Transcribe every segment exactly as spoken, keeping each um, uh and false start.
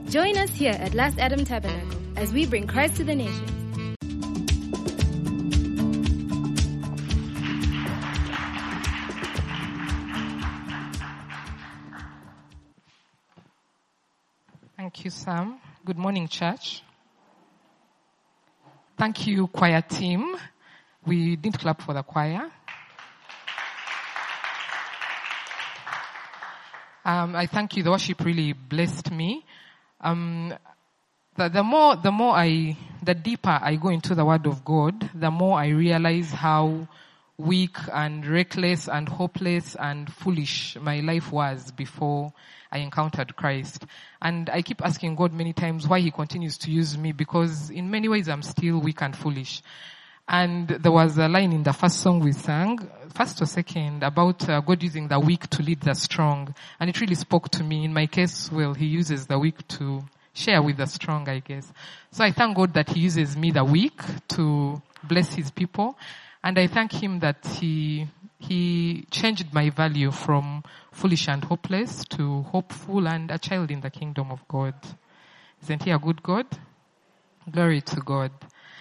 Join us here at Last Adam Tabernacle as we bring Christ to the nations. Thank you, Sam. Good morning, church. Thank you, choir team. We didn't clap for the choir. Um, I thank you. The worship really blessed me. Um, the, the more, the more I, the deeper I go into the Word of God, the more I realize how weak and reckless and hopeless and foolish my life was before I encountered Christ. And I keep asking God many times why He continues to use me, because in many ways I'm still weak and foolish. And there was a line in the first song we sang, first or second, about uh, God using the weak to lead the strong. And it really spoke to me. In my case, well, He uses the weak to share with the strong, I guess. So I thank God that He uses me, the weak, to bless His people. And I thank Him that He He changed my value from foolish and hopeless to hopeful and a child in the kingdom of God. Isn't He a good God? Glory to God.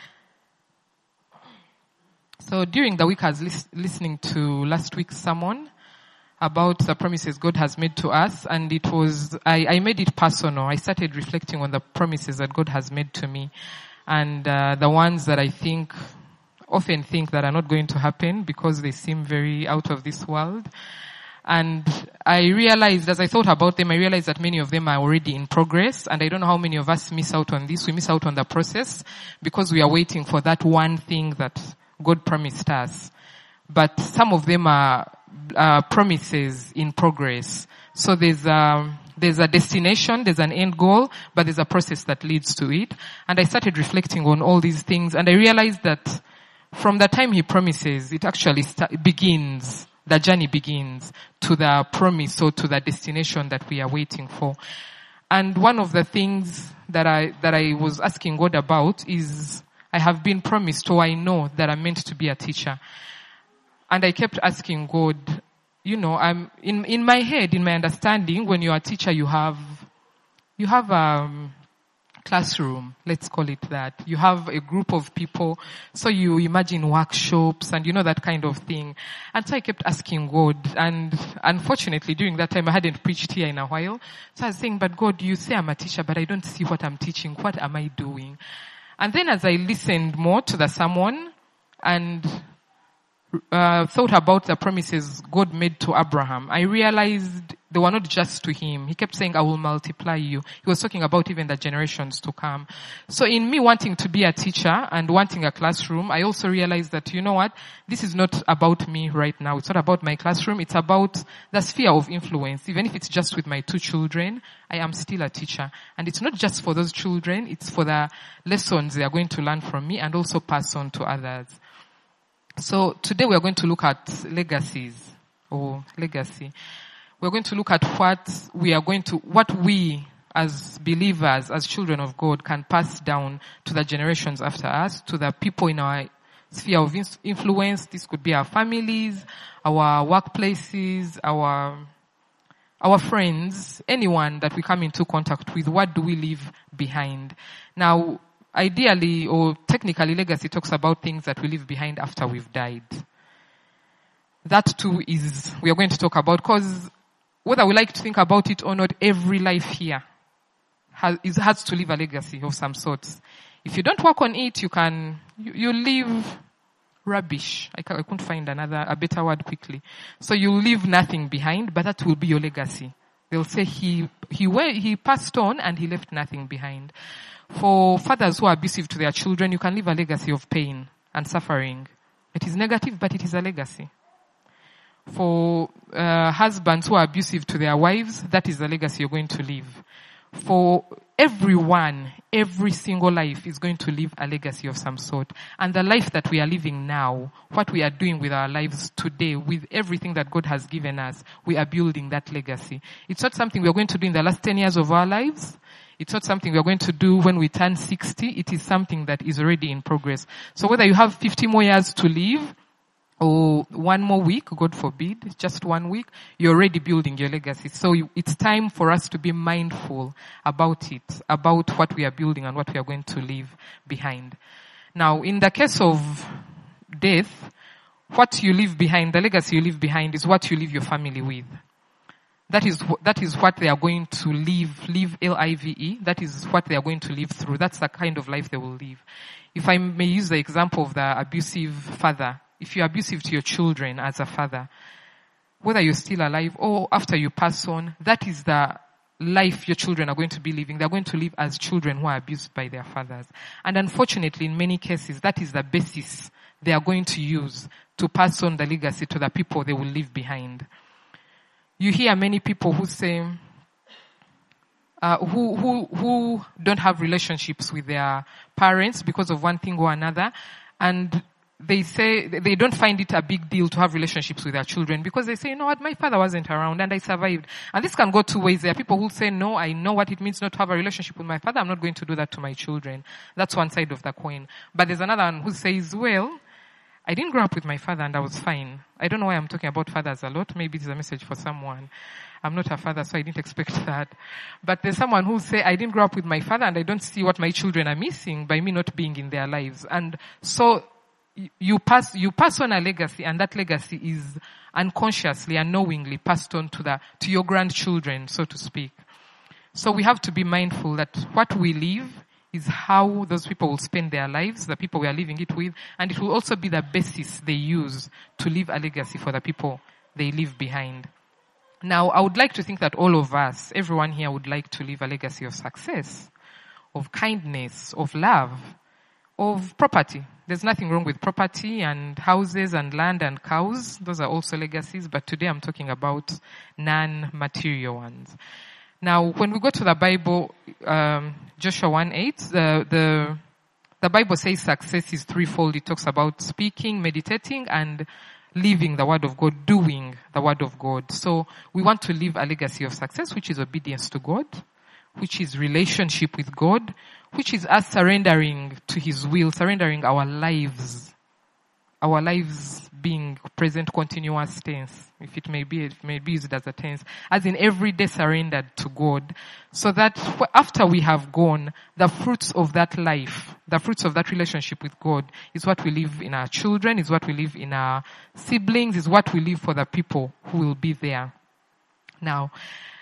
So during the week I was lis- listening to last week's sermon about the promises God has made to us, and it was, I, I made it personal. I started reflecting on the promises that God has made to me, and uh, the ones that I think, often think that are not going to happen because they seem very out of this world. And I realized, as I thought about them, I realized that many of them are already in progress, and I don't know how many of us miss out on this. We miss out on the process because we are waiting for that one thing that God promised us. But some of them are uh, promises in progress. So there's a, there's a destination, there's an end goal, but there's a process that leads to it. And I started reflecting on all these things, and I realized that from the time He promises, it actually start, begins, the journey begins to the promise or to the destination that we are waiting for. And one of the things that I, that I was asking God about is, I have been promised, or I know that I'm meant to be a teacher. And I kept asking God, you know, I'm, in, in my head, in my understanding, when you're a teacher, you have, you have a classroom, let's call it that. You have a group of people, so you imagine workshops and you know that kind of thing. And so I kept asking God, and unfortunately during that time I hadn't preached here in a while. So I was saying, but God, you say I'm a teacher, but I don't see what I'm teaching. What am I doing? And then as I listened more to the sermon and uh, thought about the promises God made to Abraham, I realized they were not just to him. He kept saying, I will multiply you. He was talking about even the generations to come. So in me wanting to be a teacher and wanting a classroom, I also realized that, you know what, this is not about me right now. It's not about my classroom. It's about the sphere of influence. Even if it's just with my two children, I am still a teacher. And it's not just for those children. It's for the lessons they are going to learn from me and also pass on to others. So today we are going to look at legacies or legacy. We're going to look at what we are going to, what we as believers, as children of God, can pass down to the generations after us, to the people in our sphere of influence. This could be our families, our workplaces, our, our friends, anyone that we come into contact with. What do we leave behind? Now, ideally or technically, legacy talks about things that we leave behind after we've died. That too is, we are going to talk about, because whether we like to think about it or not, every life here has, is, has to leave a legacy of some sort. If you don't work on it, you can, you, you leave rubbish. I, I couldn't find another, a better word quickly. So you leave nothing behind, but that will be your legacy. They'll say he, he, he passed on and he left nothing behind. For fathers who are abusive to their children, you can leave a legacy of pain and suffering. It is negative, but it is a legacy. For uh, husbands who are abusive to their wives, that is the legacy you're going to leave. For everyone, every single life is going to leave a legacy of some sort. And the life that we are living now, what we are doing with our lives today, with everything that God has given us, we are building that legacy. It's not something we are going to do in the last ten years of our lives. It's not something we are going to do when we turn sixty. It is something that is already in progress. So whether you have fifty more years to live, or one more week, God forbid, just one week, you're already building your legacy. So you, it's time for us to be mindful about it, about what we are building and what we are going to leave behind. Now, in the case of death, what you leave behind, the legacy you leave behind is what you leave your family with. That is, that is what they are going to live, live L I V E. That is what they are going to live through. That's the kind of life they will live. If I may use the example of the abusive father, if you're abusive to your children as a father, whether you're still alive or after you pass on, that is the life your children are going to be living. They're going to live as children who are abused by their fathers. And unfortunately, in many cases, that is the basis they are going to use to pass on the legacy to the people they will leave behind. You hear many people who say, uh, who, who, who don't have relationships with their parents because of one thing or another, and they say they don't find it a big deal to have relationships with their children because they say, you know what, my father wasn't around and I survived. And this can go two ways. There are people who say, no, I know what it means not to have a relationship with my father. I'm not going to do that to my children. That's one side of the coin. But there's another one who says, well, I didn't grow up with my father and I was fine. I don't know why I'm talking about fathers a lot. Maybe it's a message for someone. I'm not a father, so I didn't expect that. But there's someone who say, I didn't grow up with my father and I don't see what my children are missing by me not being in their lives. And so you pass, you pass on a legacy, and that legacy is unconsciously, unknowingly passed on to the, to your grandchildren, so to speak. So we have to be mindful that what we leave is how those people will spend their lives, the people we are leaving it with, and it will also be the basis they use to leave a legacy for the people they leave behind. Now, I would like to think that all of us, everyone here would like to leave a legacy of success, of kindness, of love, of property. There's nothing wrong with property and houses and land and cows. Those are also legacies, but today I'm talking about non-material ones. Now, when we go to the Bible, um, Joshua one eight, the, the, the Bible says success is threefold. It talks about speaking, meditating, and living the word of God, doing the word of God. So we want to leave a legacy of success, which is obedience to God, which is relationship with God, which is us surrendering to His will, surrendering our lives, our lives being present continuous tense, if it may be, it may be used as a tense, as in every day surrendered to God, so that after we have gone, the fruits of that life, the fruits of that relationship with God is what we leave in our children, is what we leave in our siblings, is what we leave for the people who will be there. Now,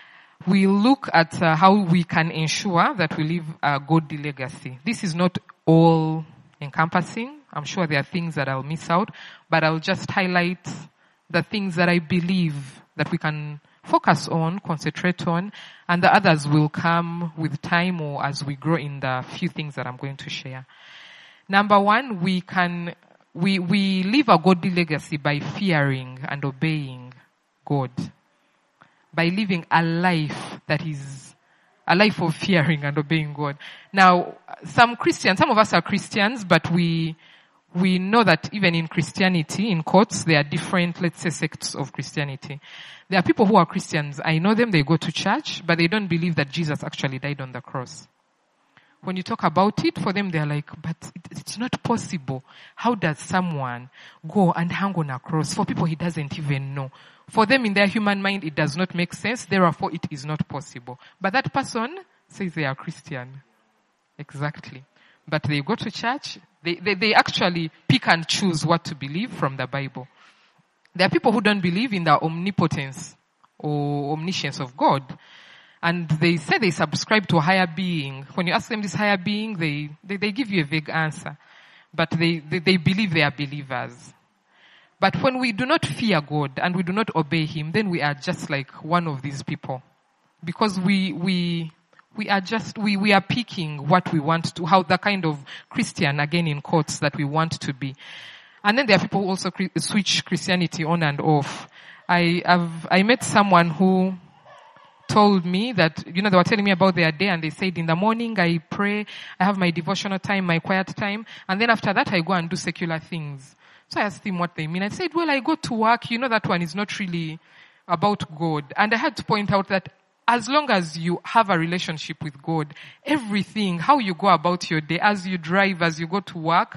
we look at uh, how we can ensure that we leave a godly legacy. This is not all encompassing. I'm sure there are things that I'll miss out, but I'll just highlight the things that I believe that we can focus on, concentrate on, and the others will come with time or as we grow in the few things that I'm going to share. Number one, we can, we, we leave a godly legacy by fearing and obeying God. By living a life that is a life of fearing and obeying God. Now, some Christians, some of us are Christians, but we, we know that even in Christianity, in quotes, there are different, let's say, sects of Christianity. There are people who are Christians. I know them, they go to church, but they don't believe that Jesus actually died on the cross. When you talk about it, for them, they're like, but it, it's not possible. How does someone go and hang on a cross for people he doesn't even know? For them, in their human mind, it does not make sense. Therefore, it is not possible. But that person says they are Christian. Exactly. But they go to church. They, they, they actually pick and choose what to believe from the Bible. There are people who don't believe in the omnipotence or omniscience of God. And they say they subscribe to a higher being. When you ask them this higher being, they, they, they give you a vague answer. But they, they, they believe they are believers. But when we do not fear God and we do not obey Him, then we are just like one of these people. Because we, we, we are just, we, we are picking what we want to, how the kind of Christian, again in quotes, that we want to be. And then there are people who also switch Christianity on and off. I have, I met someone who told me that, you know, they were telling me about their day and they said, in the morning I pray, I have my devotional time, my quiet time, and then after that I go and do secular things. So I asked him what they mean. I said, well, I go to work, you know, that one is not really about God. And I had to point out that as long as you have a relationship with God, everything, how you go about your day, as you drive, as you go to work,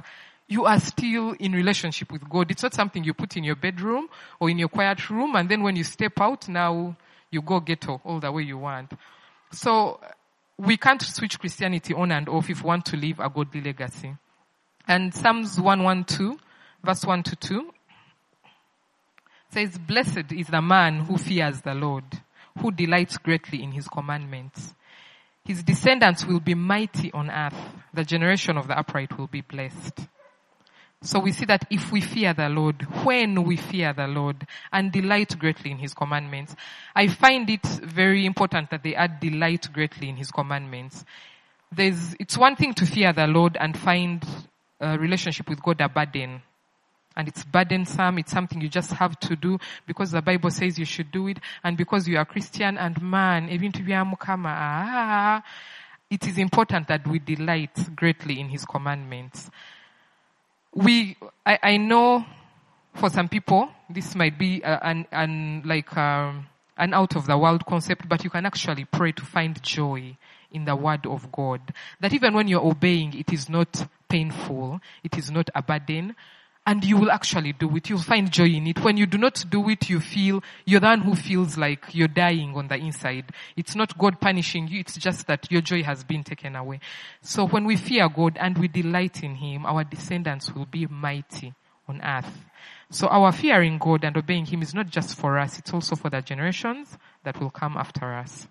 you are still in relationship with God. It's not something you put in your bedroom or in your quiet room, and then when you step out, now you go ghetto all the way you want. So we can't switch Christianity on and off if we want to leave a godly legacy. And Psalms one twelve, verse one to two, says, "Blessed is the man who fears the Lord, who delights greatly in his commandments. His descendants will be mighty on earth. The generation of the upright will be blessed." So we see that if we fear the Lord, when we fear the Lord and delight greatly in his commandments, I find it very important that they add delight greatly in his commandments. There's, it's one thing to fear the Lord and find a relationship with God a burden. And it's burdensome, it's something you just have to do because the Bible says you should do it, and because you are Christian, and man, even to be a mukama, ah, it is important that we delight greatly in his commandments. We, I, I know for some people, this might be uh, an, an, like, um, an out of the world concept, but you can actually pray to find joy in the word of God. That even when you're obeying, it is not painful, it is not a burden, and you will actually do it. You'll find joy in it. When you do not do it, you feel, you're the one who feels like you're dying on the inside. It's not God punishing you, it's just that your joy has been taken away. So when we fear God and we delight in him, our descendants will be mighty on earth. So our fearing God and obeying him is not just for us, it's also for the generations that will come after us.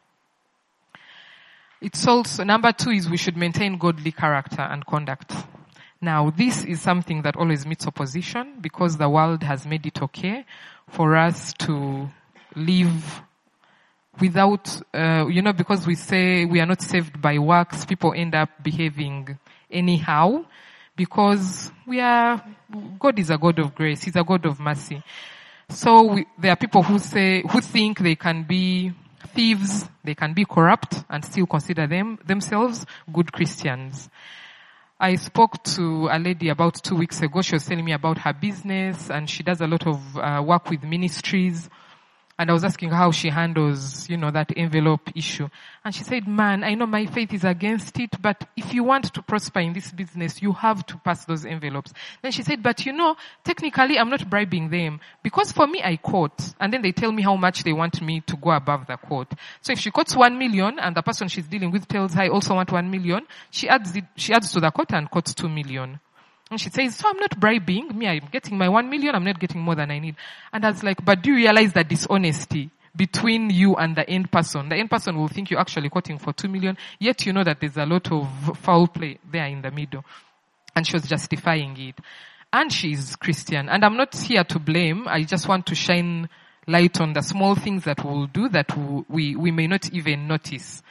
It's also, number two is we should maintain godly character and conduct. Now, this is something that always meets opposition because the world has made it okay for us to live without, uh, you know, because we say we are not saved by works, people end up behaving anyhow because we are, God is a God of grace, he's a God of mercy. So we, there are people who say, who think they can be thieves, they can be corrupt and still consider them, themselves good Christians. I spoke to a lady about two weeks ago. She was telling me about her business and she does a lot of uh, work with ministries. And I was asking her how she handles, you know, that envelope issue. And she said, man, I know my faith is against it, but if you want to prosper in this business, you have to pass those envelopes. Then she said, but you know, technically I'm not bribing them because for me I quote and then they tell me how much they want me to go above the quote. So if she quotes one million and the person she's dealing with tells her I also want one million, she adds it, she adds to the quote and quotes two million. And she says, so I'm not bribing. Me, I'm getting my one million. I'm not getting more than I need. And I was like, but do you realize that dishonesty between you and the end person? The end person will think you're actually quoting for two million, yet you know that there's a lot of foul play there in the middle. And she was justifying it. And she's Christian. And I'm not here to blame. I just want to shine light on the small things that we'll do that we, we may not even notice.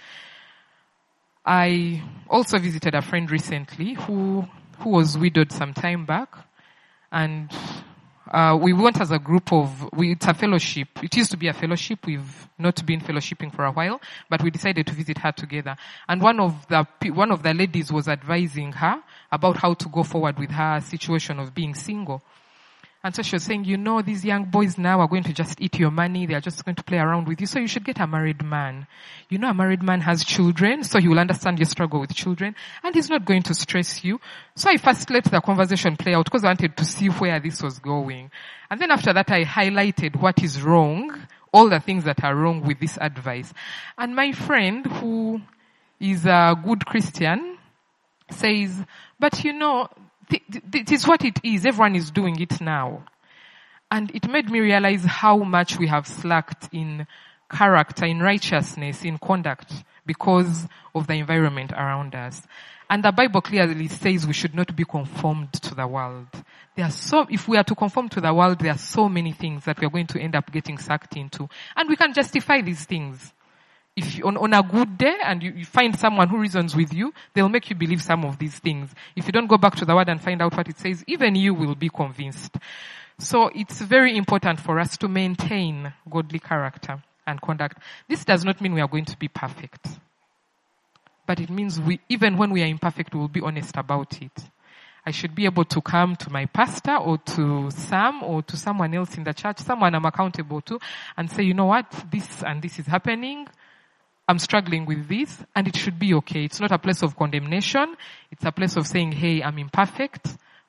I also visited a friend recently who who was widowed some time back, and uh we went as a group of, we, it's a fellowship. It used to be a fellowship. We've not been fellowshipping for a while, but we decided to visit her together. And one of the one of the ladies was advising her about how to go forward with her situation of being single. And so she was saying, you know, these young boys now are going to just eat your money. They are just going to play around with you. So you should get a married man. You know, a married man has children, so he will understand your struggle with children, and he's not going to stress you. So I first let the conversation play out because I wanted to see where this was going. And then after that, I highlighted what is wrong, all the things that are wrong with this advice. And my friend, who is a good Christian, says, but you know, it is what it is. Everyone is doing it now. And it made me realize how much we have slacked in character, in righteousness, in conduct because of the environment around us. And the Bible clearly says we should not be conformed to the world. There are so, if we are to conform to the world, there are so many things that we are going to end up getting sucked into. And we can justify these things. If on, on a good day and you, you find someone who reasons with you, they'll make you believe some of these things. If you don't go back to the word and find out what it says, even you will be convinced. So it's very important for us to maintain godly character and conduct. This does not mean we are going to be perfect. But it means we, even when we are imperfect, we will be honest about it. I should be able to come to my pastor or to Sam or to someone else in the church, someone I'm accountable to, and say, you know what, this and this is happening. I'm struggling with this, and it should be okay. It's not a place of condemnation. It's a place of saying, hey, I'm imperfect,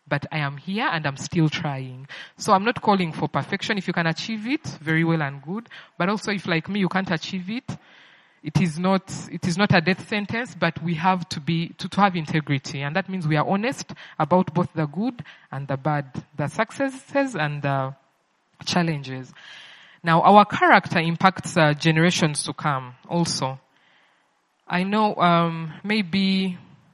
but I am here and I'm still trying. So I'm not calling for perfection. If you can achieve it, very well and good. But also if, like me, you can't achieve it, it is not, it is not a death sentence, but we have to be, to, to have integrity. And that means we are honest about both the good and the bad, the successes and the challenges. Now, our character impacts uh, generations to come also. I know um, maybe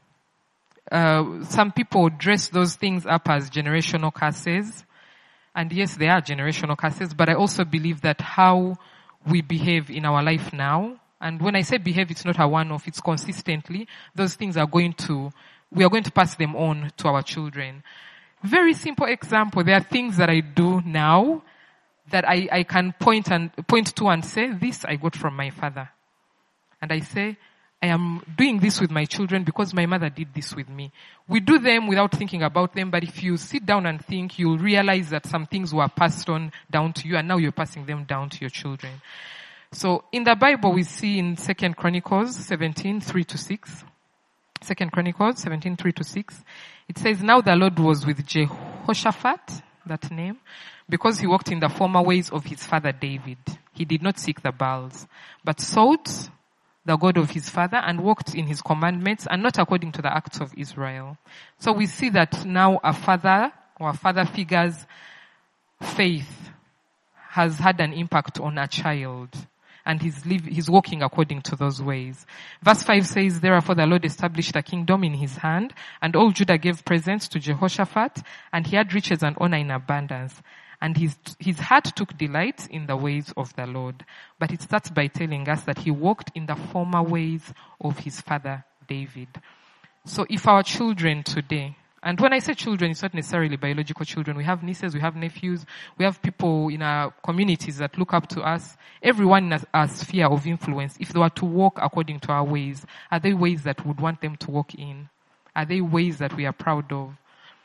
uh, some people dress those things up as generational curses. And yes, they are generational curses, but I also believe that how we behave in our life now, and when I say behave, it's not a one-off, it's consistently, those things are going to, we are going to pass them on to our children. Very simple example, there are things that I do now that I, I can point and point to and say, this I got from my father. And I say, I am doing this with my children because my mother did this with me. We do them without thinking about them, but if you sit down and think, you'll realize that some things were passed on down to you and now you're passing them down to your children. So in the Bible we see in Second Chronicles seventeen, three to six. Second Chronicles seventeen, three to six. It says, now the Lord was with Jehoshaphat, that name, because he walked in the former ways of his father David. He did not seek the Baals, but sought the God of his father and walked in his commandments and not according to the acts of Israel. So we see that now a father or a father figure's faith has had an impact on a child. And he's, live, he's walking according to those ways. Verse five says, therefore the Lord established a kingdom in his hand, and all Judah gave presents to Jehoshaphat, and he had riches and honor in abundance. And his, his heart took delight in the ways of the Lord. But it starts by telling us that he walked in the former ways of his father David. So if our children today, and when I say children, it's not necessarily biological children. We have nieces, we have nephews, we have people in our communities that look up to us. Everyone in a, a sphere of influence, if they were to walk according to our ways, are they ways that we would want them to walk in? Are they ways that we are proud of?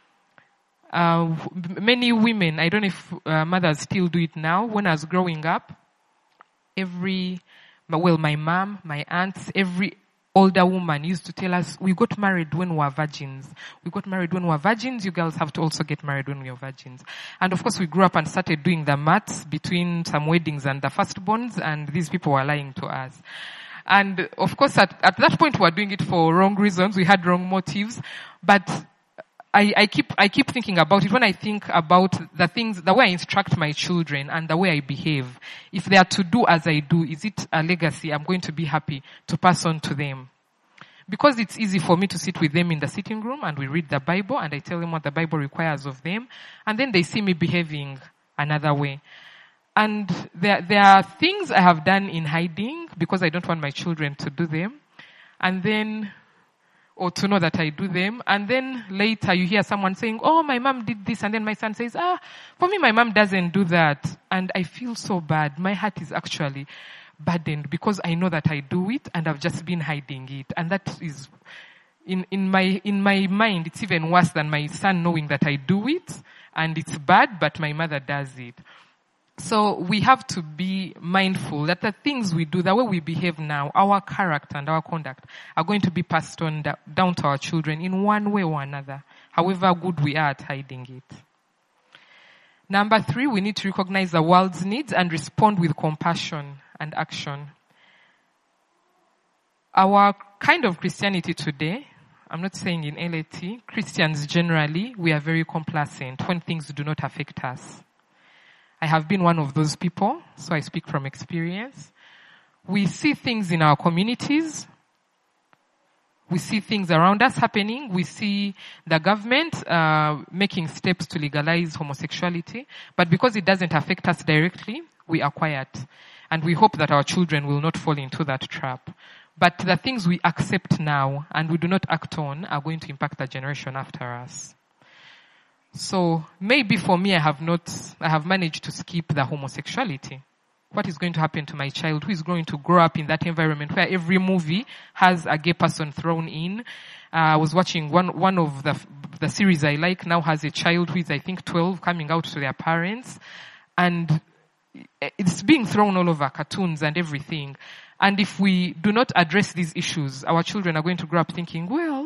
Uh, many women, I don't know if uh, mothers still do it now. When I was growing up, every, well, my mom, my aunts, every older woman used to tell us, we got married when we were virgins. We got married when we were virgins. You girls have to also get married when we are virgins. And of course we grew up and started doing the maths between some weddings and the firstborns, and these people were lying to us. And of course at, at that point we were doing it for wrong reasons. We had wrong motives. But I, I keep, I keep thinking about it when I think about the things, the way I instruct my children and the way I behave. If they are to do as I do, is it a legacy I'm going to be happy to pass on to them? Because it's easy for me to sit with them in the sitting room and we read the Bible and I tell them what the Bible requires of them, and then they see me behaving another way. And there, there are things I have done in hiding because I don't want my children to do them. And then, or to know that I do them. And then later you hear someone saying, oh, my mom did this. And then my son says, ah, for me, my mom doesn't do that. And I feel so bad. My heart is actually burdened because I know that I do it and I've just been hiding it. And that is, in, in my, in my mind, it's even worse than my son knowing that I do it. And it's bad, but my mother does it. So we have to be mindful that the things we do, the way we behave now, our character and our conduct are going to be passed on da- down to our children in one way or another, however good we are at hiding it. Number three, we need to recognize the world's needs and respond with compassion and action. Our kind of Christianity today, I'm not saying in L A T, Christians generally, we are very complacent when things do not affect us. I have been one of those people, so I speak from experience. We see things in our communities. We see things around us happening. We see the government uh, making steps to legalize homosexuality. But because it doesn't affect us directly, we are quiet. And we hope that our children will not fall into that trap. But the things we accept now and we do not act on are going to impact the generation after us. So maybe for me, I have not, I have managed to skip the homosexuality. What is going to happen to my child who is going to grow up in that environment where every movie has a gay person thrown in? Uh, I was watching one, one of the, the series I like now has a child who is, I think, twelve coming out to their parents, and it's being thrown all over cartoons and everything. And if we do not address these issues, our children are going to grow up thinking, well,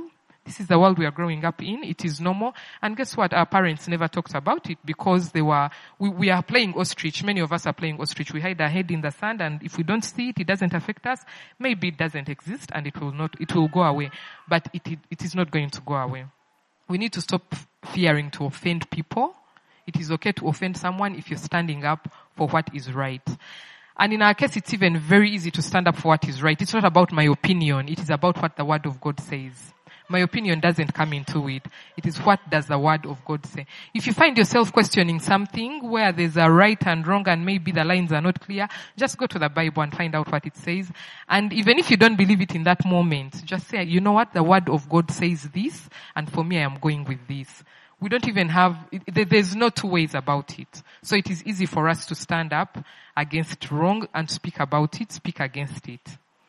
This is the world we are growing up in. It is normal. And guess what? Our parents never talked about it because they were, we, we are playing ostrich. Many of us are playing ostrich. We hide our head in the sand, and if we don't see it, it doesn't affect us. Maybe it doesn't exist and it will not, it will go away. But it, it, it is not going to go away. We need to stop fearing to offend people. It is okay to offend someone if you're standing up for what is right. And in our case, it's even very easy to stand up for what is right. It's not about my opinion. It is about what the Word of God says. My opinion doesn't come into it. It is what does the Word of God say. If you find yourself questioning something where there's a right and wrong and maybe the lines are not clear, just go to the Bible and find out what it says. And even if you don't believe it in that moment, just say, you know what, the Word of God says this, and for me I am going with this. We don't even have, there's no two ways about it. So it is easy for us to stand up against wrong and speak about it, speak against it.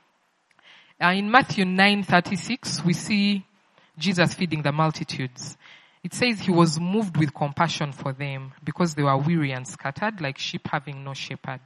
Uh, in Matthew nine thirty-six, we see Jesus feeding the multitudes. It says he was moved with compassion for them because they were weary and scattered like sheep having no shepherd.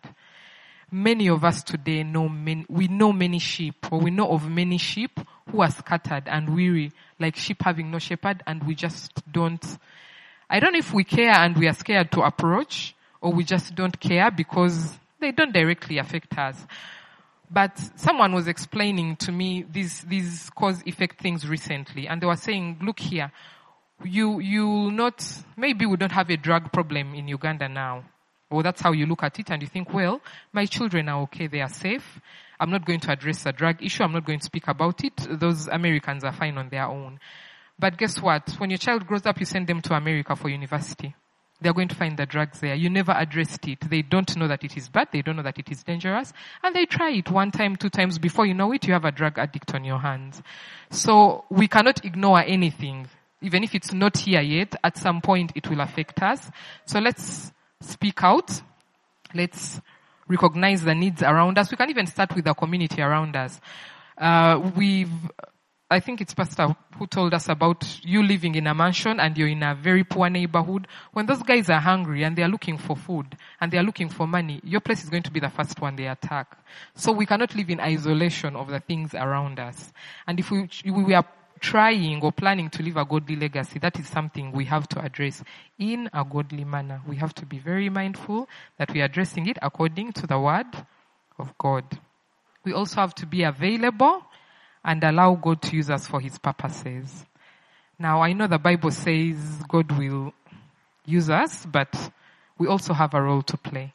Many of us today know many, we know many sheep, or we know of many sheep who are scattered and weary, like sheep having no shepherd, and we just don't, I don't know if we care and we are scared to approach, or we just don't care because they don't directly affect us. But someone was explaining to me these, these cause-effect things recently, and they were saying, look here, you, you not, maybe we don't have a drug problem in Uganda now. Or that's how you look at it and you think, well, my children are okay, they are safe. I'm not going to address the drug issue. I'm not going to speak about it. Those Americans are fine on their own. But guess what? When your child grows up, you send them to America for university. They're going to find the drugs there. You never addressed it. They don't know that it is bad. They don't know that it is dangerous. And they try it one time, two times. Before you know it, you have a drug addict on your hands. So we cannot ignore anything. Even if it's not here yet, at some point it will affect us. So let's speak out. Let's recognize the needs around us. We can even start with the community around us. Uh, we've, I think it's Pastor who told us about you living in a mansion and you're in a very poor neighborhood. When those guys are hungry and they are looking for food and they are looking for money, your place is going to be the first one they attack. So we cannot live in isolation of the things around us. And if we, we are trying or planning to leave a godly legacy, that is something we have to address in a godly manner. We have to be very mindful that we are addressing it according to the Word of God. We also have to be available and allow God to use us for His purposes. Now, I know the Bible says God will use us, but we also have a role to play.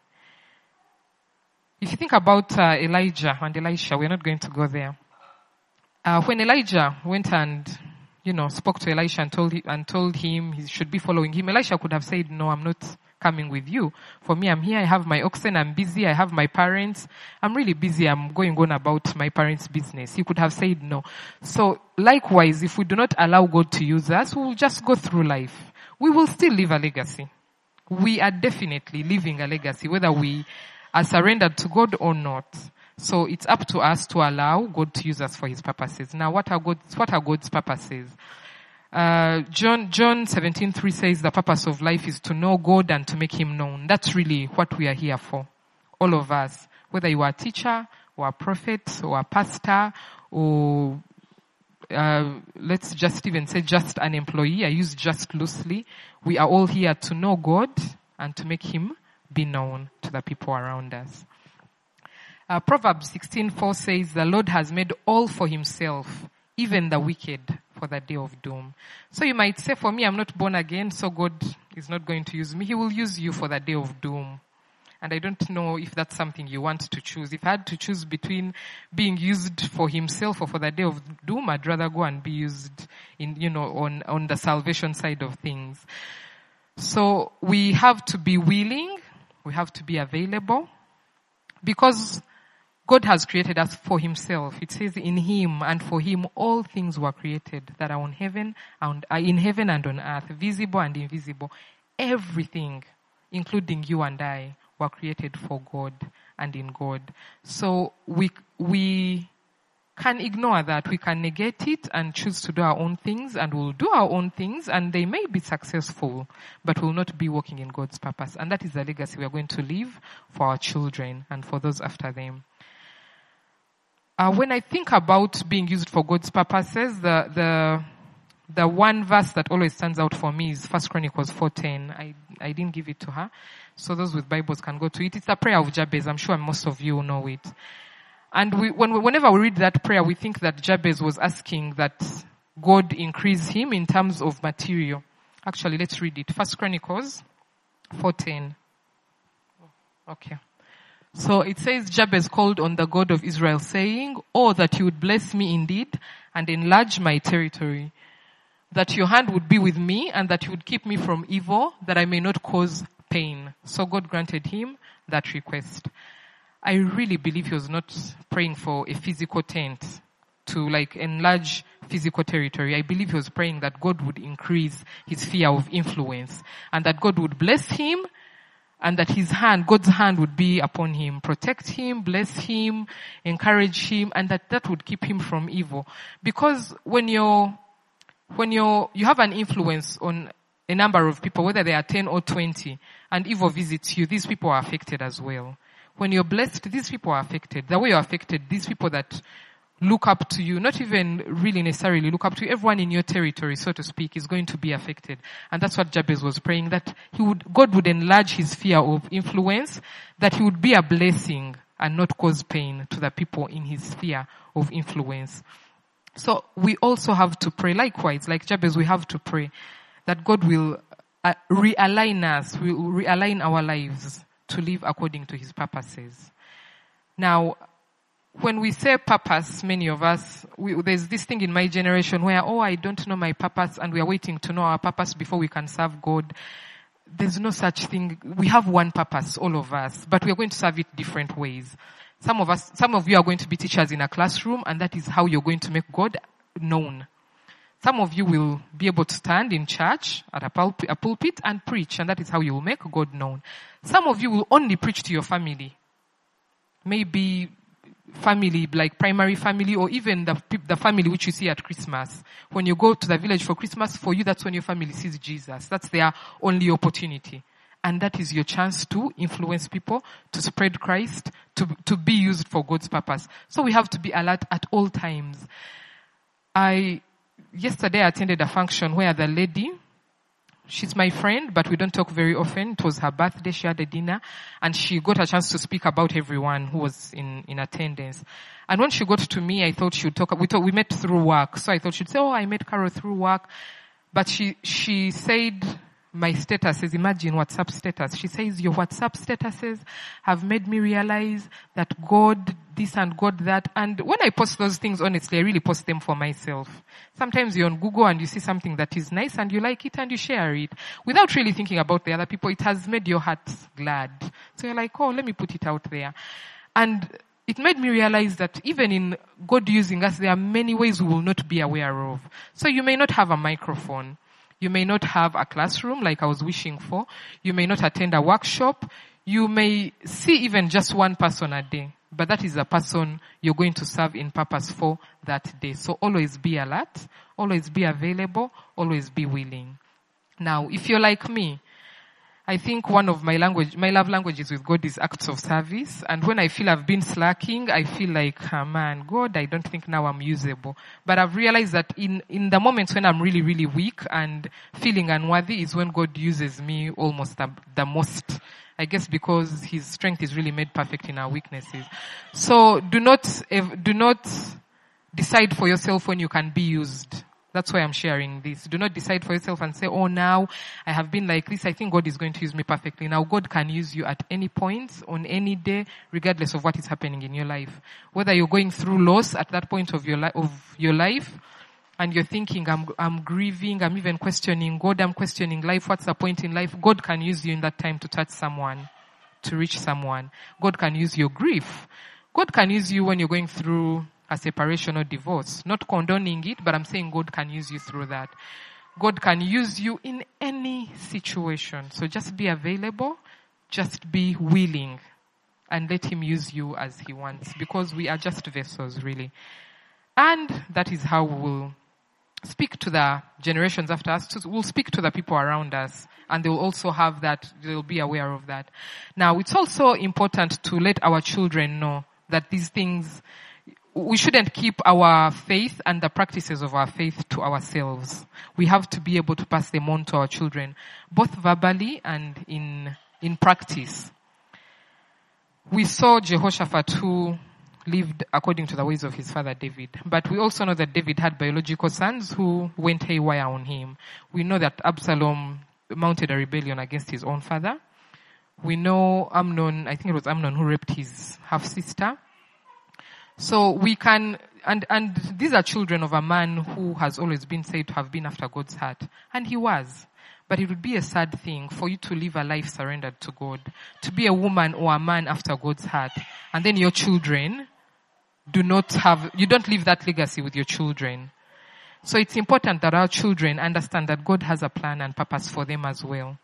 If you think about uh, Elijah and Elisha, we're not going to go there. Uh, when Elijah went and, you know, spoke to Elisha and told him, and told him he should be following him, Elisha could have said, no, I'm not coming with you. For me, I'm here, I have my oxen, I'm busy, I have my parents. I'm really busy, I'm going on about my parents' business. He could have said no. So, likewise, if we do not allow God to use us, we will just go through life. We will still leave a legacy. We are definitely leaving a legacy, whether we are surrendered to God or not. So it's up to us to allow God to use us for His purposes. Now, what are God's, what are God's purposes? Uh, John, John seventeen three says the purpose of life is to know God and to make Him known. That's really what we are here for. All of us. Whether you are a teacher, or a prophet, or a pastor, or, uh, let's just even say just an employee. I use just loosely. We are all here to know God and to make Him be known to the people around us. Uh, Proverbs sixteen four says, the Lord has made all for Himself, even the wicked for the day of doom. So you might say, for me, I'm not born again, so God is not going to use me. He will use you for the day of doom. And I don't know if that's something you want to choose. If I had to choose between being used for Himself or for the day of doom, I'd rather go and be used in, you know, on, on the salvation side of things. So we have to be willing. We have to be available. Because God has created us for Himself. It says in Him and for Him all things were created that are on heaven and are in heaven and on earth, visible and invisible. Everything, including you and I, were created for God and in God. So we we can ignore that. We can negate it and choose to do our own things, and we'll do our own things, and they may be successful, but will not be working in God's purpose. And that is the legacy we are going to leave for our children and for those after them. Uh, when I think about being used for God's purposes, the, the the one verse that always stands out for me is First Chronicles four ten. I, I didn't give it to her. So those with Bibles can go to it. It's the prayer of Jabez. I'm sure most of you know it. And we, when, whenever we read that prayer, we think that Jabez was asking that God increase him in terms of material. Actually, let's read it. First Chronicles four ten. Okay. So it says, Jabez called on the God of Israel, saying, "Oh, that you would bless me indeed and enlarge my territory, that your hand would be with me and that you would keep me from evil, that I may not cause pain." So God granted him that request. I really believe he was not praying for a physical tent to like enlarge physical territory. I believe he was praying that God would increase his sphere of influence and that God would bless him and that his hand, God's hand would be upon him, protect him, bless him, encourage him, and that that would keep him from evil. Because when you're, when you're, you have an influence on a number of people, whether they are ten or twenty, and evil visits you, these people are affected as well. When you're blessed, these people are affected. The way you're affected, these people that look up to you, not even really necessarily look up to you, everyone in your territory, so to speak, is going to be affected. And that's what Jabez was praying, that he would, God would enlarge his sphere of influence, that he would be a blessing and not cause pain to the people in his sphere of influence. So we also have to pray, likewise, like Jabez, we have to pray that God will uh, realign us, will realign our lives to live according to his purposes. Now, when we say purpose, many of us, we, there's this thing in my generation where, oh, I don't know my purpose, and we are waiting to know our purpose before we can serve God. There's no such thing. We have one purpose, all of us, but we are going to serve it different ways. Some of us, some of you are going to be teachers in a classroom, and that is how you're going to make God known. Some of you will be able to stand in church at a pulpit, a pulpit and preach, and that is how you will make God known. Some of you will only preach to your family. Maybe family, like primary family, or even the the family which you see at Christmas. When you go to the village for Christmas, for you, that's when your family sees Jesus. That's their only opportunity. And that is your chance to influence people, to spread Christ, to to be used for God's purpose. So we have to be alert at all times. I, yesterday I attended a function where the lady, she's my friend, but we don't talk very often. It was her birthday. She had a dinner, and she got a chance to speak about everyone who was in, in attendance. And when she got to me, I thought she would talk, we thought, we met through work. So I thought she'd say, oh, I met Carol through work. But she, she said, my statuses, imagine WhatsApp status. She says, your WhatsApp statuses have made me realize that God this and God that. And when I post those things, honestly, I really post them for myself. Sometimes you're on Google and you see something that is nice and you like it and you share it without really thinking about the other people. It has made your heart glad. So you're like, oh, let me put it out there. And it made me realize that even in God using us, there are many ways we will not be aware of. So you may not have a microphone. You may not have a classroom like I was wishing for. You may not attend a workshop. You may see even just one person a day. But that is a person you're going to serve in purpose for that day. So always be alert. Always be available. Always be willing. Now, if you're like me, I think one of my language, my love languages with God is acts of service. And when I feel I've been slacking, I feel like, oh man, God, I don't think now I'm usable. But I've realized that in, in the moments when I'm really, really weak and feeling unworthy is when God uses me almost the, the most. I guess because his strength is really made perfect in our weaknesses. So do not, do not decide for yourself when you can be used. That's why I'm sharing this. Do not decide for yourself and say, oh, now I have been like this. I think God is going to use me perfectly. Now, God can use you at any point, on any day, regardless of what is happening in your life. Whether you're going through loss at that point of your, li- of your life, and you're thinking, I'm, I'm grieving, I'm even questioning God, I'm questioning life. What's the point in life? God can use you in that time to touch someone, to reach someone. God can use your grief. God can use you when you're going through a separation or divorce. Not condoning it, but I'm saying God can use you through that. God can use you in any situation. So just be available, just be willing, and let him use you as he wants, because we are just vessels, really. And that is how we'll speak to the generations after us. We'll speak to the people around us, and they will also have that, they'll be aware of that. Now, it's also important to let our children know that these things, we shouldn't keep our faith and the practices of our faith to ourselves. We have to be able to pass them on to our children, both verbally and in, in practice. We saw Jehoshaphat, who lived according to the ways of his father David. But we also know that David had biological sons who went haywire on him. We know that Absalom mounted a rebellion against his own father. We know Amnon, I think it was Amnon who raped his half-sister. So we can, and, and these are children of a man who has always been said to have been after God's heart. And he was. But it would be a sad thing for you to live a life surrendered to God, to be a woman or a man after God's heart. And then your children do not have, you don't leave that legacy with your children. So it's important that our children understand that God has a plan and purpose for them as well.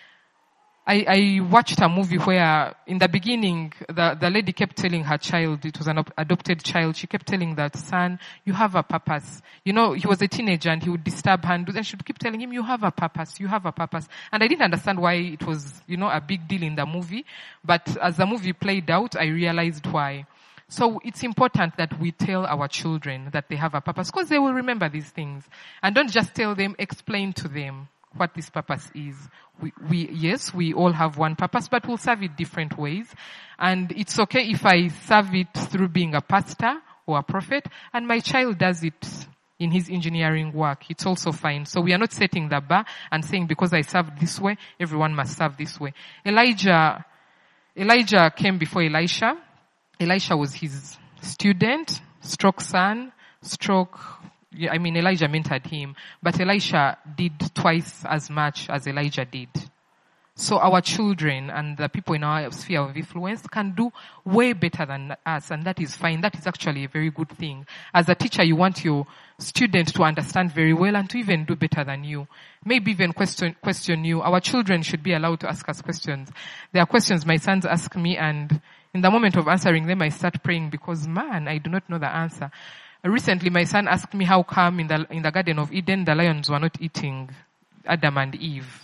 I, I watched a movie where in the beginning, the, the lady kept telling her child, it was an adopted child, she kept telling that son, you have a purpose. You know, he was a teenager and he would disturb her and do, and she would keep telling him, you have a purpose, you have a purpose. And I didn't understand why it was, you know, a big deal in the movie. But as the movie played out, I realized why. So it's important that we tell our children that they have a purpose, because they will remember these things. And don't just tell them, explain to them what this purpose is. We, we, yes, we all have one purpose, but we'll serve it different ways. And it's okay if I serve it through being a pastor or a prophet, and my child does it in his engineering work. It's also fine. So we are not setting the bar and saying because I serve this way, everyone must serve this way. Elijah, Elijah came before Elisha. Elisha was his student, stroke son, stroke, I mean, Elijah mentored him, but Elisha did twice as much as Elijah did. So our children and the people in our sphere of influence can do way better than us, and that is fine. That is actually a very good thing. As a teacher, you want your student to understand very well and to even do better than you. Maybe even question, question you. Our children should be allowed to ask us questions. There are questions my sons ask me, and in the moment of answering them, I start praying because, man, I do not know the answer. Recently, my son asked me how come in the in the Garden of Eden, the lions were not eating Adam and Eve.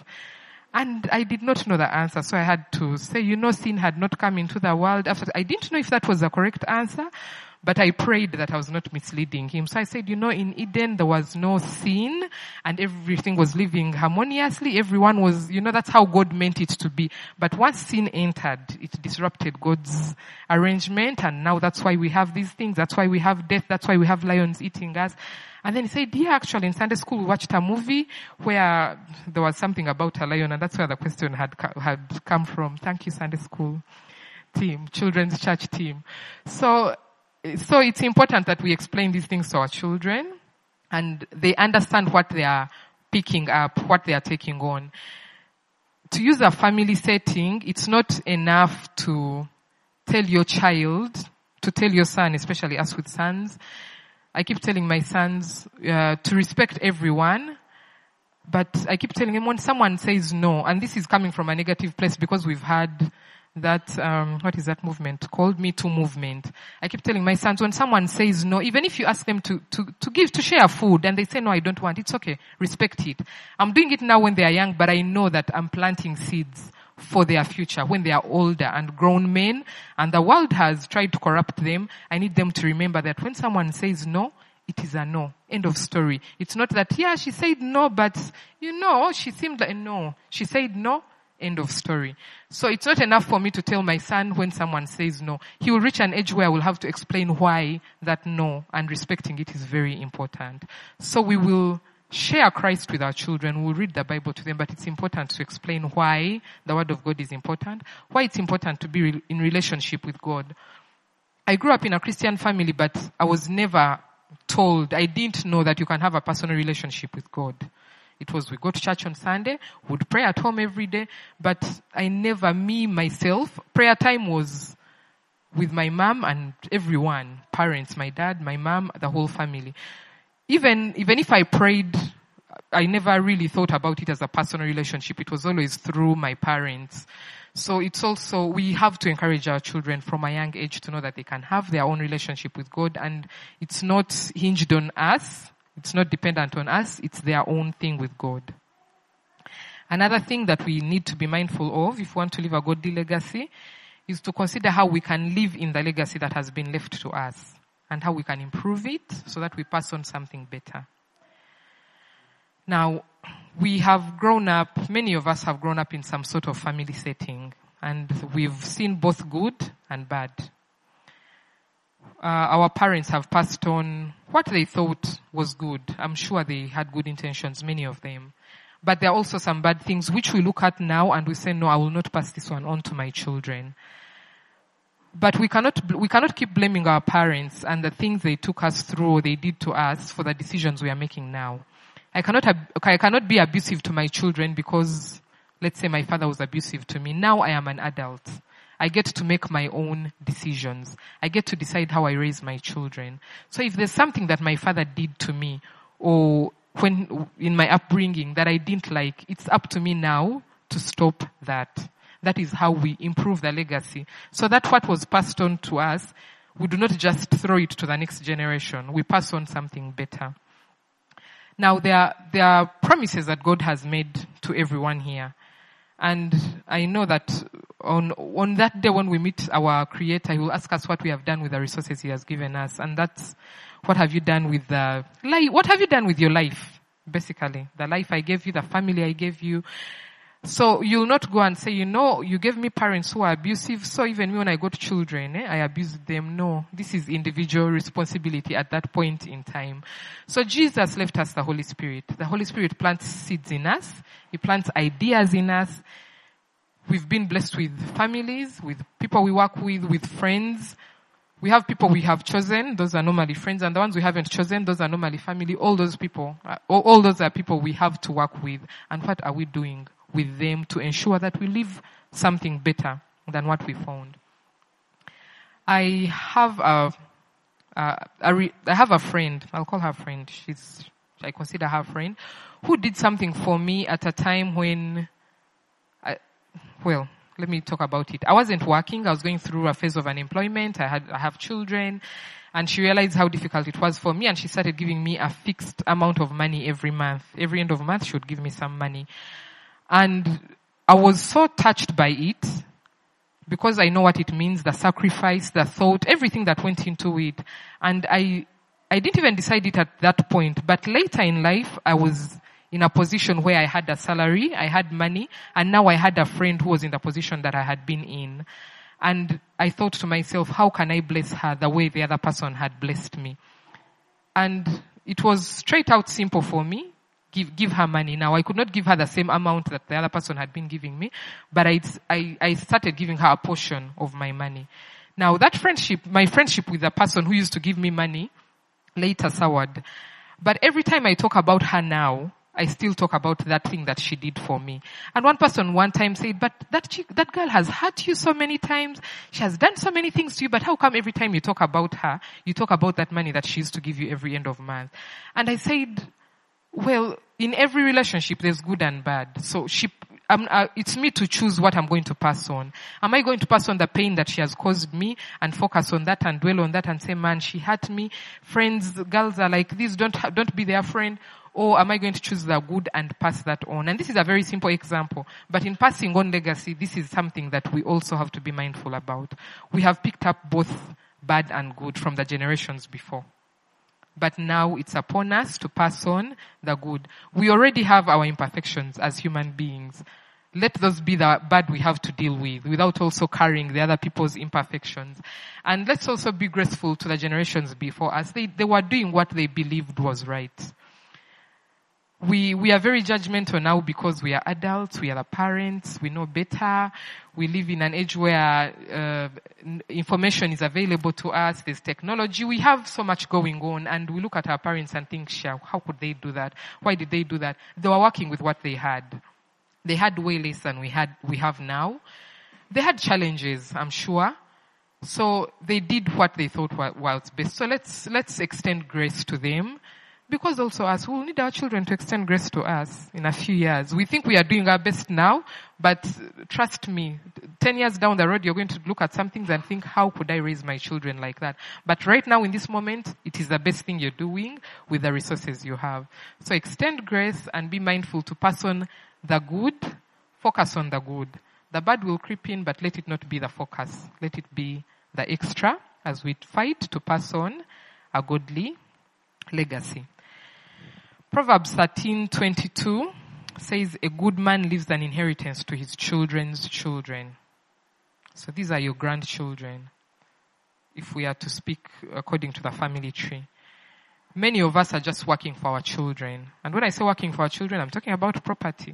And I did not know the answer, so I had to say, you know, sin had not come into the world. After I didn't know if that was the correct answer, but I prayed that I was not misleading him. So I said, you know, in Eden there was no sin and everything was living harmoniously. Everyone was, you know, that's how God meant it to be. But once sin entered, it disrupted God's arrangement, and now that's why we have these things. That's why we have death. That's why we have lions eating us. And then he said, yeah, actually in Sunday school we watched a movie where there was something about a lion, and that's where the question had had come from. Thank you, Sunday school team, children's church team. So, so it's important that we explain these things to our children and they understand what they are picking up, what they are taking on. To use a family setting, it's not enough to tell your child, to tell your son, especially us with sons. I keep telling my sons uh, to respect everyone, but I keep telling them when someone says no, and this is coming from a negative place because we've had that, um, what is that movement called? Me Too movement. I keep telling my sons when someone says no, even if you ask them to, to, to give, to share food and they say no, I don't want, it's okay. Respect it. I'm doing it now when they are young, but I know that I'm planting seeds for their future when they are older and grown men and the world has tried to corrupt them. I need them to remember that when someone says no, it is a no. End of story. It's not that, yeah, she said no, but you know, she seemed like no. She said no. End of story. So it's not enough for me to tell my son when someone says no. He will reach an age where I will have to explain why that no, and respecting it is very important. So we will share Christ with our children. We'll read the Bible to them, but it's important to explain why the Word of God is important, why it's important to be in relationship with God. I grew up in a Christian family, but I was never told, I didn't know that you can have a personal relationship with God. It was we go to church on Sunday, would pray at home every day, but I never, me, myself, prayer time was with my mom and everyone, parents, my dad, my mom, the whole family. Even, even if I prayed, I never really thought about it as a personal relationship. It was always through my parents. So it's also, we have to encourage our children from a young age to know that they can have their own relationship with God, and it's not hinged on us. It's not dependent on us. It's their own thing with God. Another thing that we need to be mindful of if we want to leave a godly legacy is to consider how we can live in the legacy that has been left to us. and how we can improve it so that we pass on something better. Now, we have grown up, many of us have grown up in some sort of family setting, and we've seen both good and bad. Uh, our parents have passed on what they thought was good. I'm sure they had good intentions, many of them. But there are also some bad things which we look at now and we say, no, I will not pass this one on to my children. But we cannot, we cannot keep blaming our parents and the things they took us through or they did to us for the decisions we are making now. I cannot, I cannot be abusive to my children because, let's say my father was abusive to me. Now I am an adult. I get to make my own decisions. I get to decide how I raise my children. So if there's something that my father did to me or when, in my upbringing that I didn't like, it's up to me now to stop that. That is how we improve the legacy. So that what was passed on to us, we do not just throw it to the next generation. We pass on something better. Now there are, there are promises that God has made to everyone here. And I know that on, on that day when we meet our Creator, He will ask us what we have done with the resources He has given us. And that's, what have you done with the life? What have you done with your life? Basically, the life I gave you, the family I gave you. So you'll not go and say, you know, you gave me parents who are abusive, so even me when I got children, eh, I abused them. No, this is individual responsibility at that point in time. So Jesus left us the Holy Spirit. The Holy Spirit plants seeds in us. He plants ideas in us. We've been blessed with families, with people we work with, with friends. We have people we have chosen. Those are normally friends. And the ones we haven't chosen, those are normally family. All those people, all, all those are people we have to work with. And what are we doing with them to ensure that we leave something better than what we found? I have a, a, a re, I have a friend. I'll call her friend. She's, I consider her friend, who did something for me at a time when, I, well, let me talk about it. I wasn't working. I was going through a phase of unemployment. I had, I have children, and she realized how difficult it was for me, and she started giving me a fixed amount of money every month. Every end of month, she would give me some money. And I was so touched by it because I know what it means, the sacrifice, the thought, everything that went into it. And I, I didn't even decide it at that point. But later in life, I was in a position where I had a salary, I had money, and now I had a friend who was in the position that I had been in. And I thought to myself, how can I bless her the way the other person had blessed me? And it was straight out simple for me. Give, give her money. Now, I could not give her the same amount that the other person had been giving me, but I, I, I started giving her a portion of my money. Now, that friendship, my friendship with the person who used to give me money, later soured. But every time I talk about her now, I still talk about that thing that she did for me. And one person one time said, but that chick, that girl has hurt you so many times. She has done so many things to you, but how come every time you talk about her, you talk about that money that she used to give you every end of month? And I said, well, in every relationship, there's good and bad. So she, um, uh, it's me to choose what I'm going to pass on. Am I going to pass on the pain that she has caused me and focus on that and dwell on that and say, man, she hurt me. Friends, girls are like this. Don't, don't be their friend. Or am I going to choose the good and pass that on? And this is a very simple example. But in passing on legacy, this is something that we also have to be mindful about. We have picked up both bad and good from the generations before. But now it's upon us to pass on the good. We already have our imperfections as human beings. Let those be the bad we have to deal with without also carrying the other people's imperfections. And let's also be grateful to the generations before us. They, they were doing what they believed was right. We, we are very judgmental now because we are adults, we are the parents, we know better. We live in an age where uh, information is available to us, there's technology. We have so much going on, and we look at our parents and think, sure, how could they do that? Why did they do that? They were working with what they had. They had way less than we had, we have now. They had challenges, I'm sure. So they did what they thought was best. So let's, let's extend grace to them. Because also us, we will need our children to extend grace to us in a few years. We think we are doing our best now, but trust me, ten years down the road, you're going to look at some things and think, how could I raise my children like that? But right now, in this moment, it is the best thing you're doing with the resources you have. So extend grace and be mindful to pass on the good, focus on the good. The bad will creep in, but let it not be the focus. Let it be the extra as we fight to pass on a godly legacy. Proverbs thirteen twenty-two says, a good man leaves an inheritance to his children's children. So these are your grandchildren, if we are to speak according to the family tree. Many of us are just working for our children. And when I say working for our children, I'm talking about property.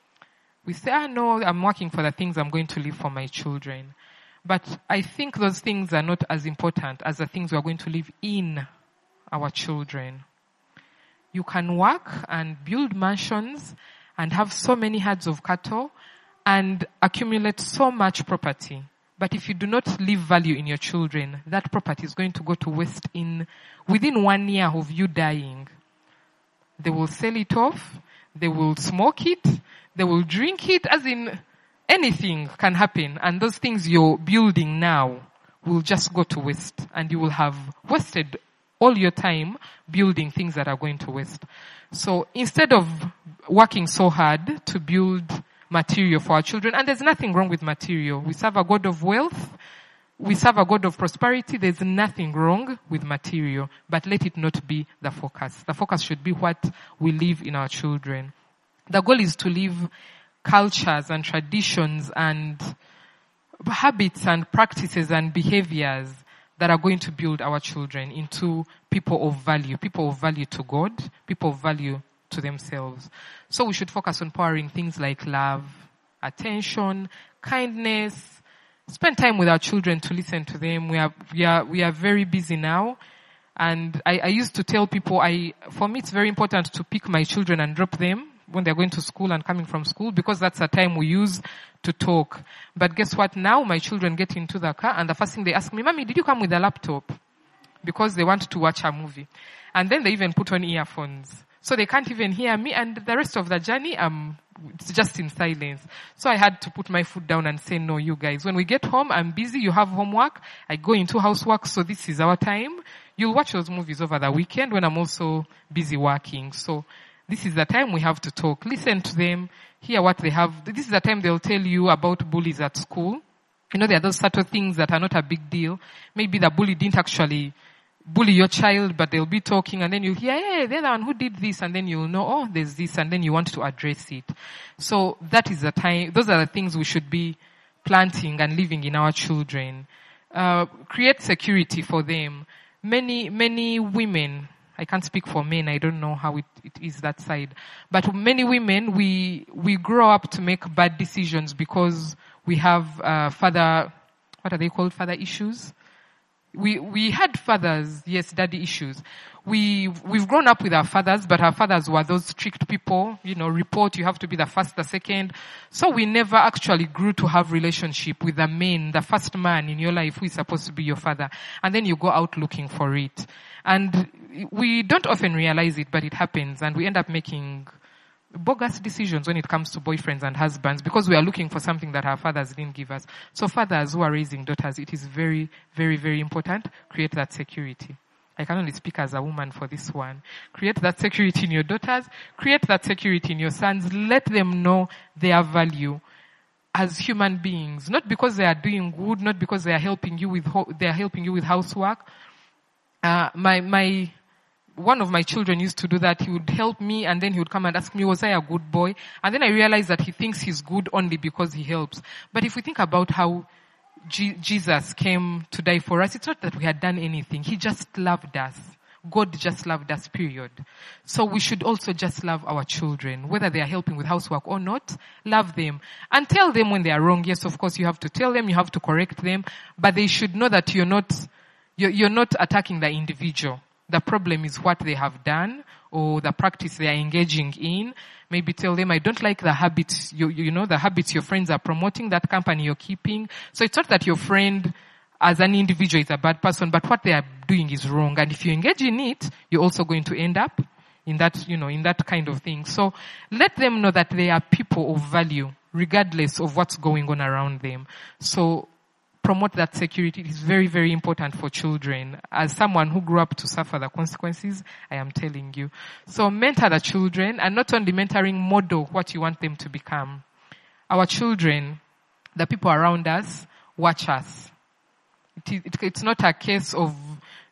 We say, ah, no, I'm working for the things I'm going to leave for my children. But I think those things are not as important as the things we are going to leave in our children. You can work and build mansions and have so many herds of cattle and accumulate so much property. But if you do not leave value in your children, that property is going to go to waste in within one year of you dying. They will sell it off. They will smoke it. They will drink it. As in, anything can happen. And those things you're building now will just go to waste. And you will have wasted all your time building things that are going to waste. So instead of working so hard to build material for our children, and there's nothing wrong with material. We serve a God of wealth. We serve a God of prosperity. There's nothing wrong with material, but let it not be the focus. The focus should be what we leave in our children. The goal is to leave cultures and traditions and habits and practices and behaviors that are going to build our children into people of value, people of value to God, people of value to themselves. So we should focus on empowering things like love, attention, kindness, spend time with our children to listen to them. We are, we are, we are very busy now. And I, I used to tell people, I, for me it's very important to pick my children and drop them when they're going to school and coming from school, because that's the time we use to talk. But guess what? Now my children get into the car and the first thing they ask me, Mommy, did you come with a laptop? Because they want to watch a movie. And then they even put on earphones. So they can't even hear me, and the rest of the journey, um, it's just in silence. So I had to put my foot down and say, no, you guys, when we get home, I'm busy, you have homework, I go into housework, so this is our time. You'll watch those movies over the weekend when I'm also busy working. So this is the time we have to talk. Listen to them, hear what they have. This is the time they'll tell you about bullies at school. You know, there are those subtle things that are not a big deal. Maybe the bully didn't actually bully your child, but they'll be talking, and then you'll hear, hey, they're the one who did this, and then you'll know, oh, there's this, and then you want to address it. So that is the time, those are the things we should be planting and living in our children. Uh, create security for them. Many, many women, I can't speak for men, I don't know how it, it is that side, but many women, we, we grow up to make bad decisions because we have, uh, father, what are they called, father issues? We, we had fathers, yes, daddy issues. We, we've grown up with our fathers, but our fathers were those strict people, you know, report, you have to be the first, the second. So we never actually grew to have relationship with the man, the first man in your life who is supposed to be your father. And then you go out looking for it. And we don't often realize it, but it happens, and we end up making bogus decisions when it comes to boyfriends and husbands because we are looking for something that our fathers didn't give us. So fathers who are raising daughters, it is very, very, very important. Create that security. I can only speak as a woman for this one. Create that security in your daughters. Create that security in your sons. Let them know their value as human beings. Not because they are doing good, not because they are helping you with, ho- they are helping you with housework. Uh, my, my, One of my children used to do that. He would help me and then he would come and ask me, was I a good boy? And then I realized that he thinks he's good only because he helps. But if we think about how G- Jesus came to die for us, it's not that we had done anything. He just loved us. God just loved us, period. So we should also just love our children, whether they are helping with housework or not. Love them. And tell them when they are wrong. Yes, of course, you have to tell them, you have to correct them. But they should know that you're not, you're, you're not attacking the individual. The problem is what they have done or the practice they are engaging in. Maybe tell them, I don't like the habits, you, you know, the habits your friends are promoting, that company you're keeping. So it's not that your friend as an individual is a bad person, but what they are doing is wrong. And if you engage in it, you're also going to end up in that, you know, in that kind of thing. So let them know that they are people of value, regardless of what's going on around them. So promote that security. It is very, very important for children. As someone who grew up to suffer the consequences, I am telling you. So mentor the children, and not only mentoring, model what you want them to become. Our children, the people around us, watch us. It is, it, it's not a case of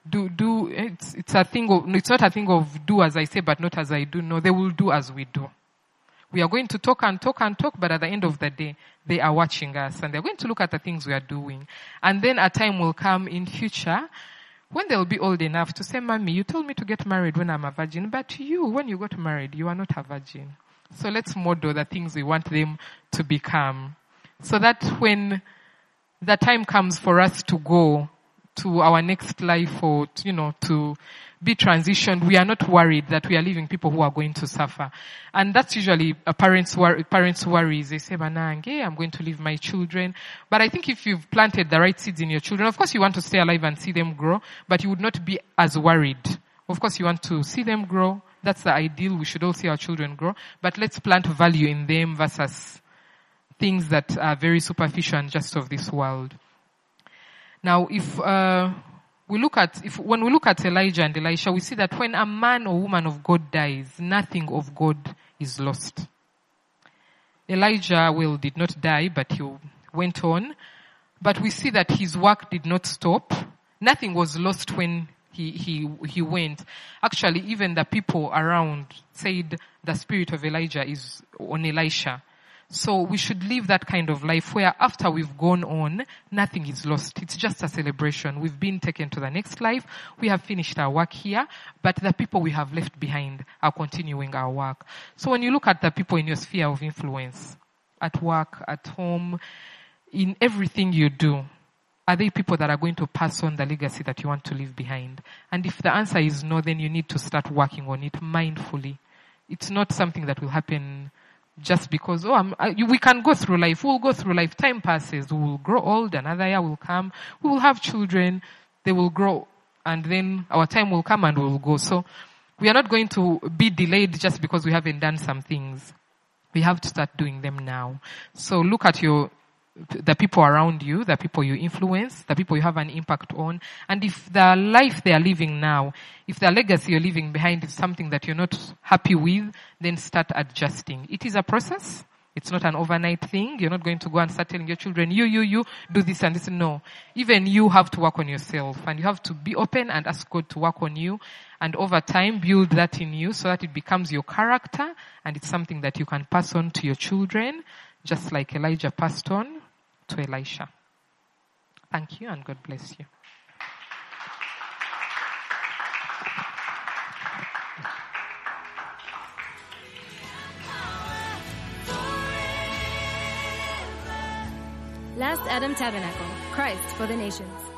do, do, it's, it's a thing of, it's not a thing of do as I say, but not as I do. No, they will do as we do. We are going to talk and talk and talk, but at the end of the day, they are watching us and they're going to look at the things we are doing. And then a time will come in future when they'll be old enough to say, Mommy, you told me to get married when I'm a virgin, but you, when you got married, you are not a virgin. So let's model the things we want them to become. So that when the time comes for us to go to our next life or, to, you know, to be transitioned, we are not worried that we are leaving people who are going to suffer. And that's usually a parent's, wor- parent's worries. They say, Banange, I'm going to leave my children. But I think if you've planted the right seeds in your children, of course you want to stay alive and see them grow, but you would not be as worried. Of course you want to see them grow. That's the ideal. We should all see our children grow. But let's plant value in them versus things that are very superficial and just of this world. Now, if uh, we look at, if when we look at Elijah and Elisha, we see that when a man or woman of God dies, nothing of God is lost. Elijah, well, did not die, but he went on. But we see that his work did not stop. Nothing was lost when he he he went. Actually, even the people around said the spirit of Elijah is on Elisha. So we should live that kind of life where after we've gone on, nothing is lost. It's just a celebration. We've been taken to the next life. We have finished our work here, but the people we have left behind are continuing our work. So when you look at the people in your sphere of influence, at work, at home, in everything you do, are they people that are going to pass on the legacy that you want to leave behind? And if the answer is no, then you need to start working on it mindfully. It's not something that will happen just because, oh, I'm, I, we can go through life. We'll go through life. Time passes. We will grow old. Another year will come. We will have children. They will grow. And then our time will come and we will go. So we are not going to be delayed just because we haven't done some things. We have to start doing them now. So look at your, the people around you, the people you influence, the people you have an impact on. And if the life they are living now, if the legacy you're leaving behind is something that you're not happy with, then start adjusting. It is a process. It's not an overnight thing. You're not going to go and start telling your children, you, you, you, do this and this. No. Even you have to work on yourself. And you have to be open and ask God to work on you. And over time, build that in you so that it becomes your character. And it's something that you can pass on to your children, just like Elijah passed on to Elisha. Thank you and God bless you. Last Adam Tabernacle, Christ for the Nations.